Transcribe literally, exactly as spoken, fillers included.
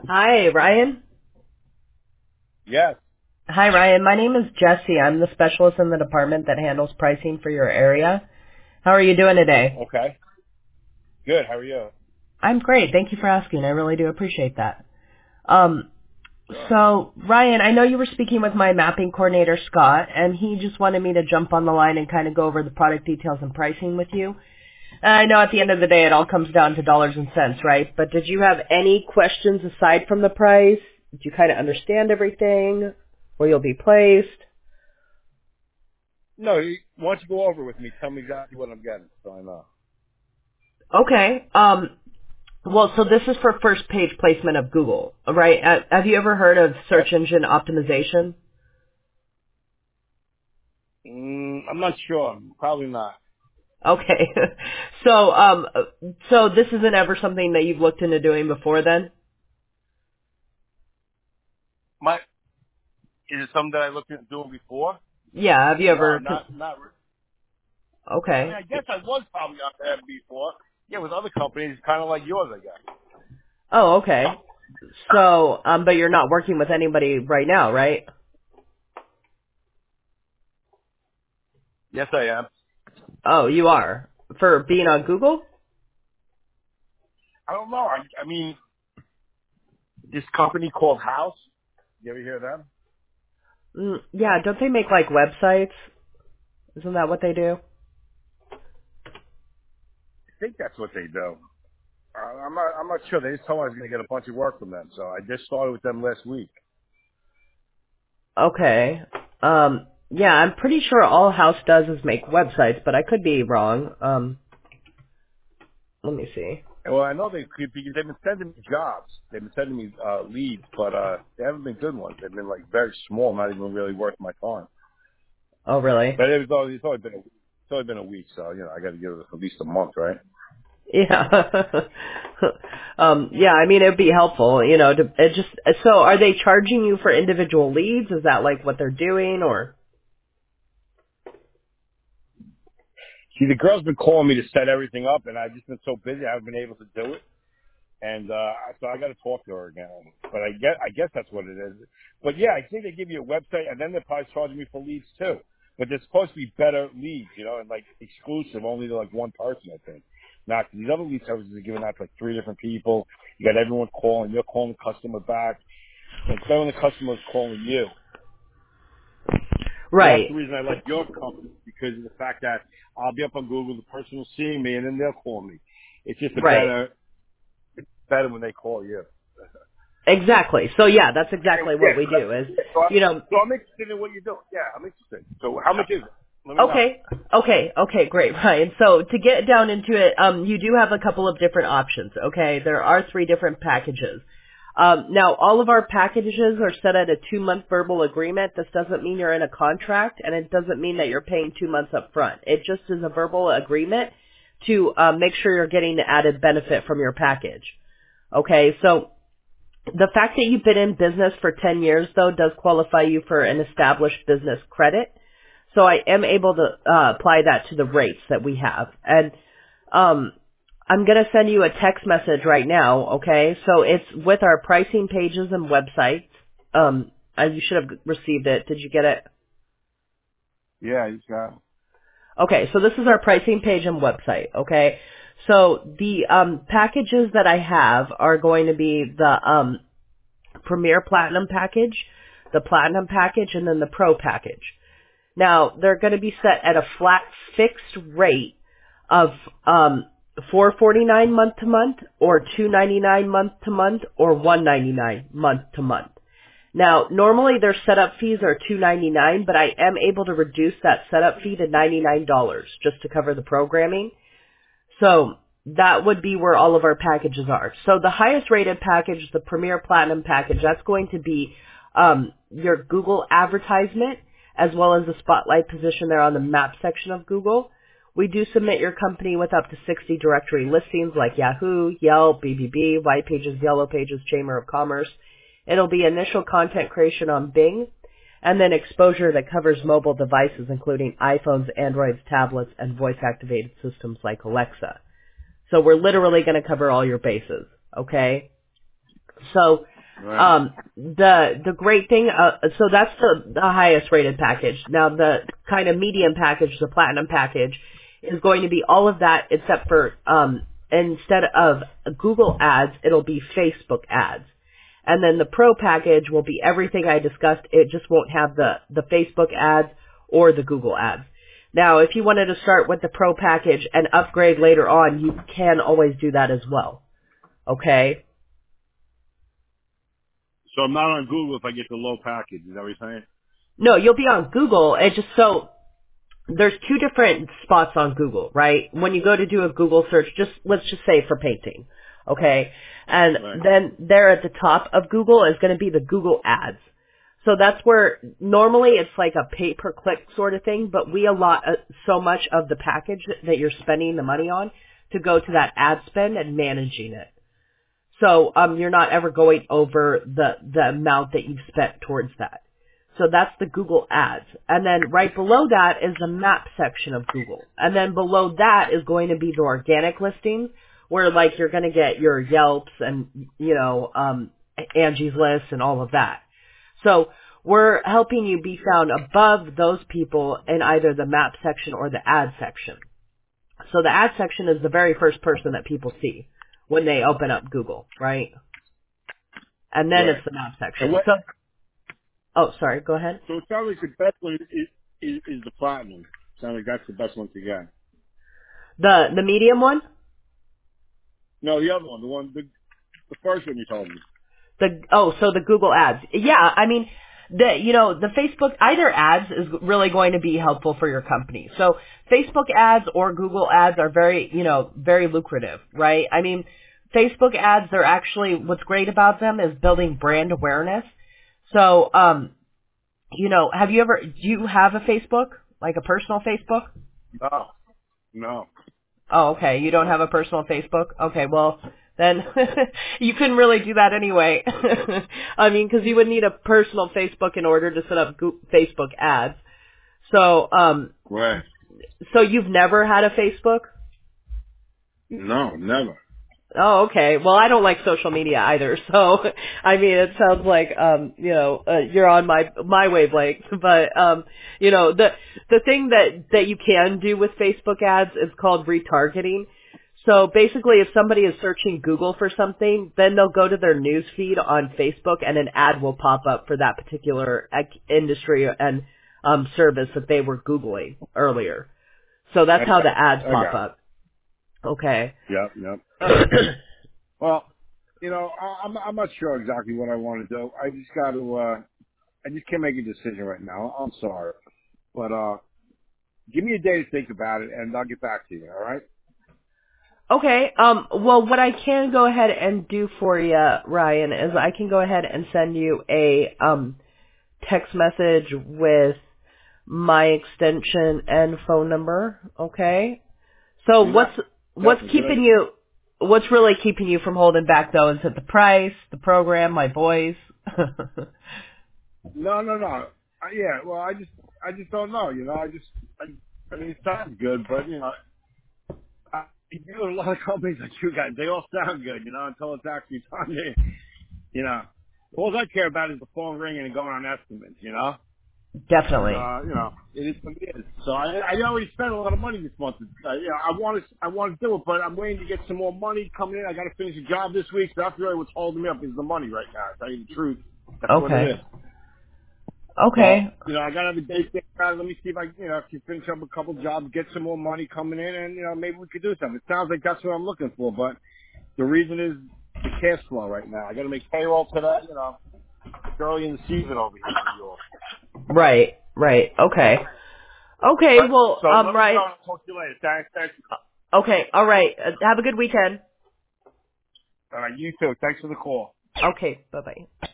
Hi, Ryan. Yes. Hi, Ryan. My name is Jesse. I'm the specialist in the department that handles pricing for your area. How are you doing today? Okay. Good. How are you? I'm great. Thank you for asking. I really do appreciate that. Um, Sure. so, Ryan, I know you were speaking with my mapping coordinator, Scott, and he just wanted me to jump on the line and kind of go over the product details and pricing with you. And I know at the end of the day it all comes down to dollars and cents, right? But did you have any questions aside from the price? Did you kind of understand everything? Where you'll be placed? No, you, why don't you go over it with me? Tell me exactly what I'm getting so I know. Okay. Um, well, so this is for first page placement of Google, right? Uh, have you ever heard of Yep. search engine optimization? Mm, I'm not sure. Probably not. Okay. so, um, so this isn't ever something that you've looked into doing before then? My, is it something that I looked at doing before? Yeah. Have you No, ever? not, not, re- I mean, Okay. I guess I was probably out there before. Yeah, with other companies, kind of like yours, I guess. Oh, okay. So, um, but you're not working with anybody right now, right? Yes, I am. Oh, you are for being on Google? I don't know. I, I mean, this company called House, you ever hear of them? Mm, yeah. Don't they make like websites? Isn't that what they do? I think that's what they do. Uh, I'm not, I'm not sure. They just told me I was going to get a bunch of work from them, so I just started with them last week. Okay. Um, yeah, I'm pretty sure all House does is make websites, but I could be wrong. Um, let me see. And well, I know they could because they've been sending me jobs. They've been sending me uh, leads, but uh, they haven't been good ones. They've been like very small, not even really worth my time. Oh, really? But it was only, it's only been a, it's only been a week, so you know I got to give it at least a month, right? Yeah. um, yeah, I mean, it'd be helpful, you know, to, it just, so are they charging you for individual leads? Is that like what they're doing or? See, the girl's been calling me to set everything up, and I've just been so busy I haven't been able to do it. And uh, so I got to talk to her again. But I guess I guess that's what it is. But yeah, I think they give you a website, and then they're probably charging me for leads too. But they're supposed to be better leads, you know, and like exclusive, only to like one person, I think. Not these other lead services are giving out to like three different people. You got everyone calling. You're calling the customer back, and it's better when the customer is calling you. So that's the Right, reason I like your company, because of the fact that I'll be up on Google, the person will see me, and then they'll call me. It's just a right. better, better when they call you. Exactly. So yeah, that's And, exactly what yeah, we so, that, do is, so, I'm, you know, so I'm interested in what you're doing. Yeah, I'm interested. So how much is it? Let me know. okay, okay, okay, great, Ryan. So to get down into it, um, you do have a couple of different options. Okay, there are three different packages. Um, now, all of our packages are set at a two-month verbal agreement. This doesn't mean you're in a contract, and it doesn't mean that you're paying two months up front. It just is a verbal agreement to uh, make sure you're getting the added benefit from your package. Okay, so the fact that you've been in business for ten years, though, does qualify you for an established business credit. So I am able to uh, apply that to the rates that we have. And um, I'm going to send you a text message right now, okay? So it's with our pricing pages and websites. Um, uh, you should have received it. Did you get it? Yeah, you got. Okay, so this is our pricing page and website, okay? So the um, packages that I have are going to be the um, Premier Platinum package, the Platinum package, and then the Pro package. Now, they're going to be set at a flat fixed rate of um, four forty-nine month to month, or two ninety-nine month to month, or one ninety-nine month to month. Now, normally their setup fees are two ninety-nine, but I am able to reduce that setup fee to ninety-nine dollars just to cover the programming. So that would be where all of our packages are. So the highest rated package, the Premier Platinum package, that's going to be um, your Google advertisement as well as the spotlight position there on the map section of Google. We do submit your company with up to sixty directory listings like Yahoo, Yelp, B B B, White Pages, Yellow Pages, Chamber of Commerce. It'll be initial content creation on Bing, and then exposure that covers mobile devices including iPhones, Androids, tablets, and voice-activated systems like Alexa. So we're literally going to cover all your bases, okay? So Right. Um, the the great thing, uh, so that's the, the highest rated package. Now the kind of medium package, the platinum package, is going to be all of that except for um, instead of Google ads, it'll be Facebook ads. And then the pro package will be everything I discussed. It just won't have the, the Facebook ads or the Google ads. Now, if you wanted to start with the pro package and upgrade later on, you can always do that as well. Okay? So I'm not on Google if I get the low package. Is that what you're saying? No, you'll be on Google. It just so there's two different spots on Google, right? When you go to do a Google search, just let's just say for painting, okay? And Right. then there at the top of Google is going to be the Google ads. So that's where normally it's like a pay-per-click sort of thing, but we allot uh, so much of the package that you're spending the money on to go to that ad spend and managing it. So um, you're not ever going over the, the amount that you've spent towards that. So that's the Google ads. And then right below that is the map section of Google. And then below that is going to be the organic listings where like you're going to get your Yelps and, you know, um, Angie's List and all of that. So we're helping you be found above those people in either the map section or the ad section. So the ad section is the very first person that people see when they open up Google, right? And then Right. it's the map And section. what, So, oh, sorry, go ahead. so it sounds like the best one is, is, is the platinum. Sounds like that's the best one to get. The the medium one? No, the other one, the one, the, the first one you told me. The oh, so the Google ads. Yeah, I mean, the you know, the Facebook either ads is really going to be helpful for your company. So Facebook ads or Google ads are very, you know, very lucrative, right? I mean, Facebook ads, they're actually what's great about them is building brand awareness. So, um, you know, have you ever do you have a Facebook? Like a personal Facebook? No. No. Oh, okay. You don't have a personal Facebook? Okay, well, then you couldn't really do that anyway. I mean, because you would need a personal Facebook in order to set up Go- Facebook ads. So, um, Right. so you've never had a Facebook? No, never. Oh, okay. Well, I don't like social media either. So, I mean, it sounds like, um, you know, uh, you're on my, my wavelength. But, um, you know, the, the thing that, that you can do with Facebook ads is called retargeting. So basically, if somebody is searching Google for something, then they'll go to their news feed on Facebook and an ad will pop up for that particular ec- industry and, um, service that they were Googling earlier. So that's how the ads pop up. Okay. Yep, yep. Well, you know, I, I'm I'm not sure exactly what I want to do. I just got to. Uh, I just can't make a decision right now. I'm sorry, but uh, give me a day to think about it, and I'll get back to you. All right? Okay. Um. Well, what I can go ahead and do for you, Ryan, is I can go ahead and send you a um text message with my extension and phone number. Okay. So Yeah, what's what's definitely. Good keeping idea. you? What's really keeping you from holding back though? Is it the price, the program, my voice? No, no, no. Uh, yeah. Well, I just I just don't know. You know, I just I, I mean, it sounds good, but you know, I, you know, a lot of companies like you guys, they all sound good. You know, until it's actually time to, you know, all I care about is the phone ringing and going on estimates. You know. And, Definitely. uh, you know, it is what it is. So I, I already spent a lot of money this month. Uh, you know, I want to, I want to do it, but I'm waiting to get some more money coming in. I got to finish a job this week. So that's really what's holding me up is the money right now. To tell you the truth, that's what Okay. it is. So, Okay. you know, I got to have a day think about it. Let me see if I, you know, can finish up a couple jobs, get some more money coming in, and you know, maybe we could do something. It sounds like that's what I'm looking for, but the reason is the cash flow right now. I got to make payroll today. You know, it's early in the season over here in New York. Right. Right. Okay. Okay. But, Well, so um, let me Ryan. go. I'll talk to you later. Thanks. Thanks. Okay. All right. Uh, have a good weekend. All right, you too. Thanks for the call. Okay. Bye bye.